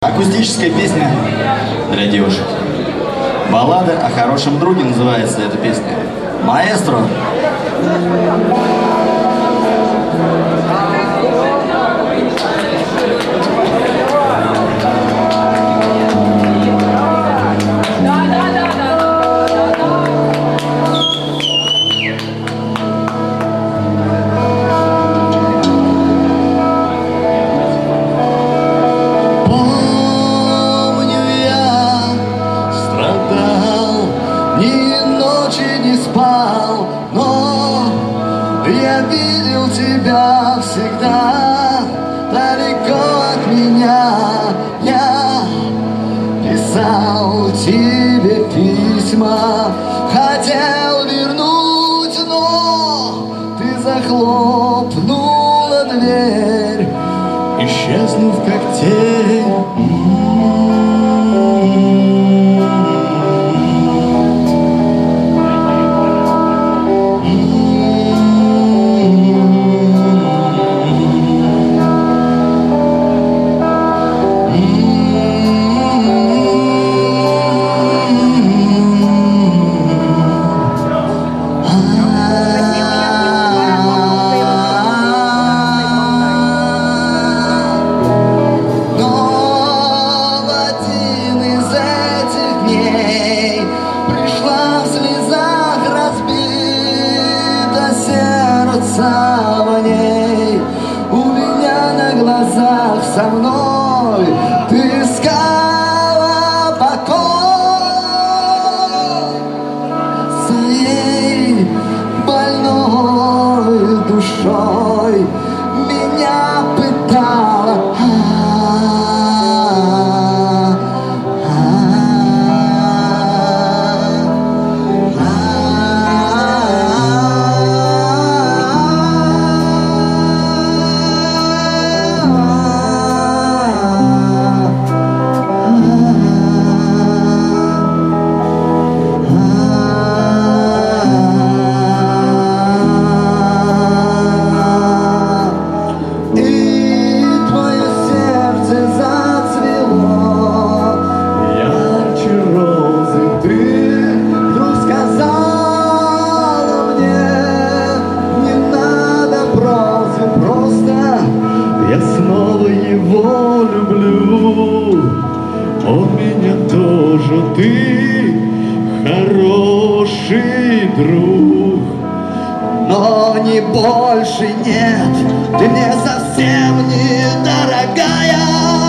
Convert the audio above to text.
Акустическая песня для девушек. Баллада о хорошем друге называется эта песня. Маэстро. Не спал, но я видел тебя всегда далеко от меня. Я писал тебе письма, хотел вернуть, но ты захлопнула дверь, исчезнув как тень. У меня на глазах со мной ты искала покой своей больной душой, меня пытала. Я снова его люблю, он меня тоже, ты хороший друг, но не больше нет, ты мне совсем не дорогая.